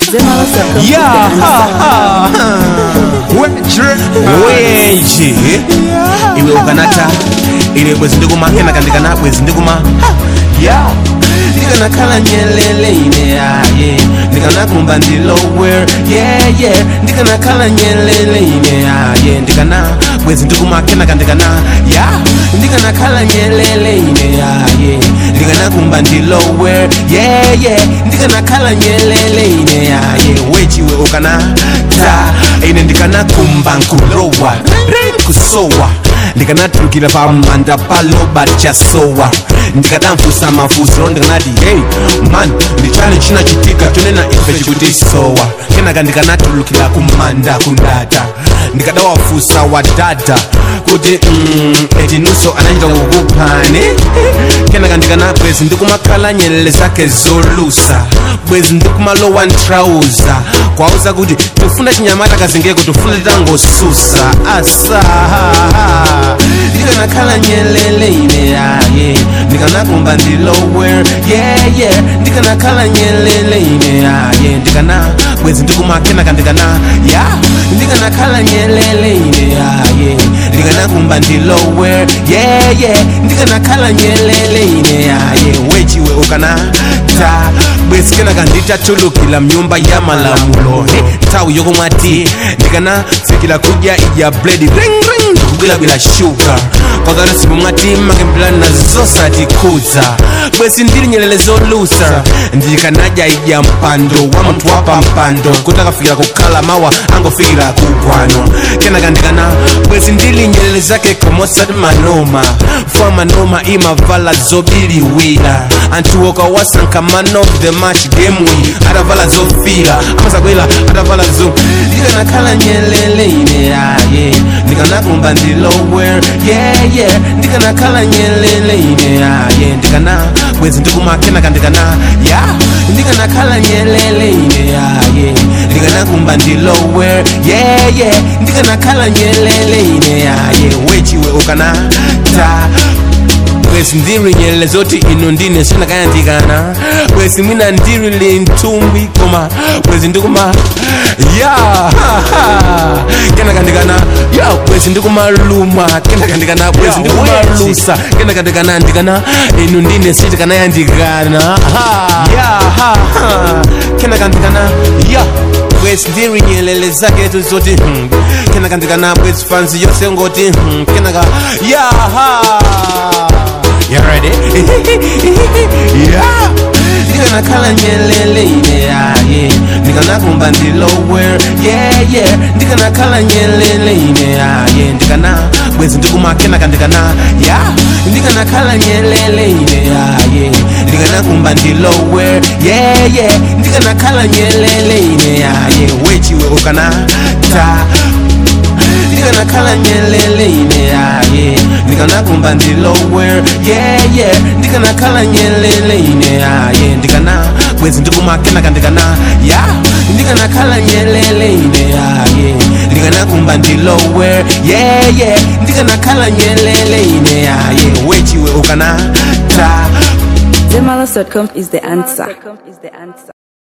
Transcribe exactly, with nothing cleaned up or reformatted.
Yeah, ha, ha, ha. Wenji iwe ukanata ile bwezi ndikuma kena kandikana bwezi ndikuma yeah ndikana kala nyelele ine aye ndikana kumba ndilower yeah yeah ndikana kala nyelele ine aye ndikana bwezi ndikuma kena kandikana yeah ndikana kala nyelele ine aye ndikana kumba ndilower yeah yeah ndikana kala nyelele ine aye wechiwe ukana ta ine ndikana kumba nkurowa kusowa ndikana turukira pa manda palo bachasowa ndikana mfusa mafuso ndikanati hey man ndichane china chitika tunena ife chikuti sowa kenaka ndikana turukira kumanda kundata ndikada wafusa wadada kuti mm, etinuso anachita kukupane kenaka ndikana bwezi ndikumakhala nyelele zake zolusa bwezi ndikumalowa ntrauza kwauza kuti tufunda chinyamata kazingeko tufunda titangosusa asa ndikana khala nyelele ine aye ndikana kumba ndilower yeah yeah ndikana khala nyelele ine aye ndikana bwezi ndikumakena ndikana yeah ndikana khala nyelele ine aye ndikana kumba ndilower yeah yeah ndikana khala nyelele ine aye wechiwe ukana ta bwezi kenaka nditatulukila mnyumba ya malamulo hey, tawu yokomwati ndikana fikila kudya ya bledi ring ring kugwila bila shuka kwagala sibu mwati makembila na zosa tikuza bwezi ndili nyelele zolusa ndikanaja ija mpando wa mtu wapa mpando kutaka fikila kukala mawa ango fikila kukwano kenaka ndikana bwezi ndili nyelele zake komosat manoma fa manoma ima vala zobili wila antuoka wasanka man of the match game we atavala zofila amasakwela atavala zo ndikana khala nyelele ine aye ndikana kumba ndilower yeah yeah ndikana khala nyelele ine aye ndikana bwezi ndikumakena kandikana yeah ndikana khala nyelele ine aye ndikana kumba ndilower yeah yeah ndikana khala nyelele ine aye wechiwe ukana ta bwezi ndiri nyelele zoti ino ndine sina kaya ndikana bwezi mwina ndiri lintumbi koma bwezi ndikuma ya ha ha kena kandikana ya bwezi ndikuma luma kena kandikana bwezi ndikuma lusa kena kandikana ndikana ino ndine sita kana ya ndikana ha ya ha ha kena kandikana ya bwezi ndiri nyelele zake tu zoti hmm. kena kandikana bwezi fanzi yose ngoti hmm. kena ka ya ha you ready? Yeah. Ndikana khala nyelele ine aye ndikana kumba ndilower yeah yeah ndikana khala nyelele ine aye ndikana bwezi ndikumakena kandikana yeah ndikana khala nyelele ine aye ndikana kumba ndilower yeah yeah ndikana khala nyelele ine aye wechiwe ukana ta ndikana khala nyelele ine aye ndikana kumba ndilower yeah yeah ndikana khala nyelele ine aye ndikana bwezi ndikumakena kandikana yeah ndikana khala nyelele ine aye ndikana kumba ndilower yeah yeah ndikana khala nyelele ine aye wechiwe ukana ta Zemalas dot com is the answer.